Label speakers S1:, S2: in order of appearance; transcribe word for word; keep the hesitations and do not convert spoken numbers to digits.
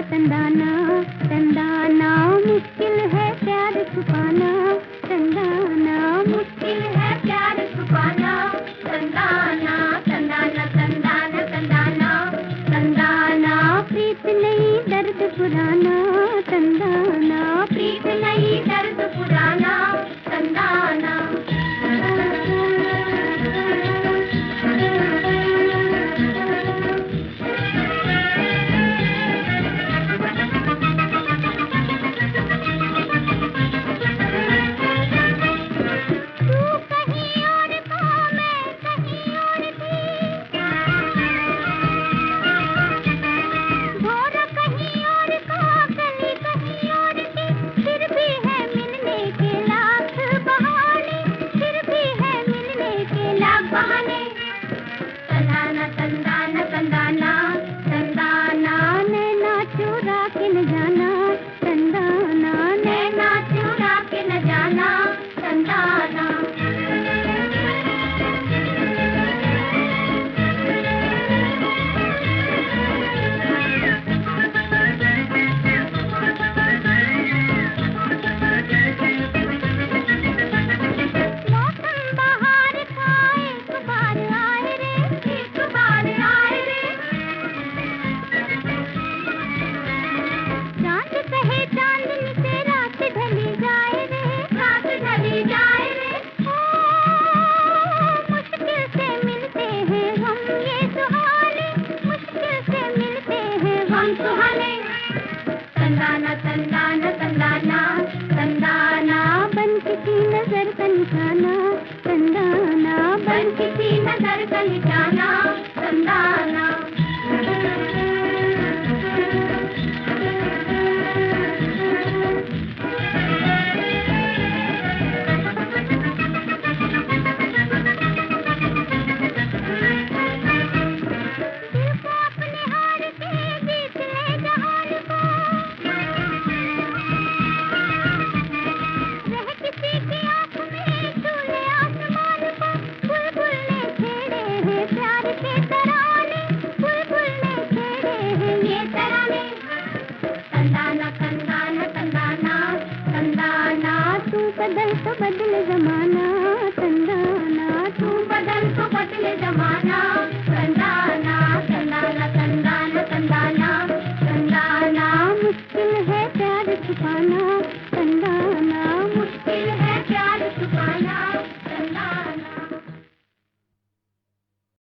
S1: तंदाना तंदाना मुश्किल है प्यार छुपाना, तंदाना मुश्किल है प्यार छुपाना, तंदाना तंदाना तंदाना तंदाना तंदाना प्रीत नहीं दर्द पुराना, तंदाना प्रीत नहीं दर्द पुराना, तंदाना। तंदाना तंदाना तंदाना तंदाना नैना चुरा के न जाना, तंदाना नैना चुरा के न जाना, तंदाना। तंदाना तंदाना तंदाना तंदाना बन किसी नजर का निशाना, तंदाना बन किसी नजर का निशाना, तंदाना। तंदाना तंदाना तंदाना तंदाना तू बदल तो बदले जमाना, तंदाना तू बदल तो बदले जमाना, तंदाना तंदाना तंदाना तंदाना तंदाना मुश्किल है प्यार छुपाना।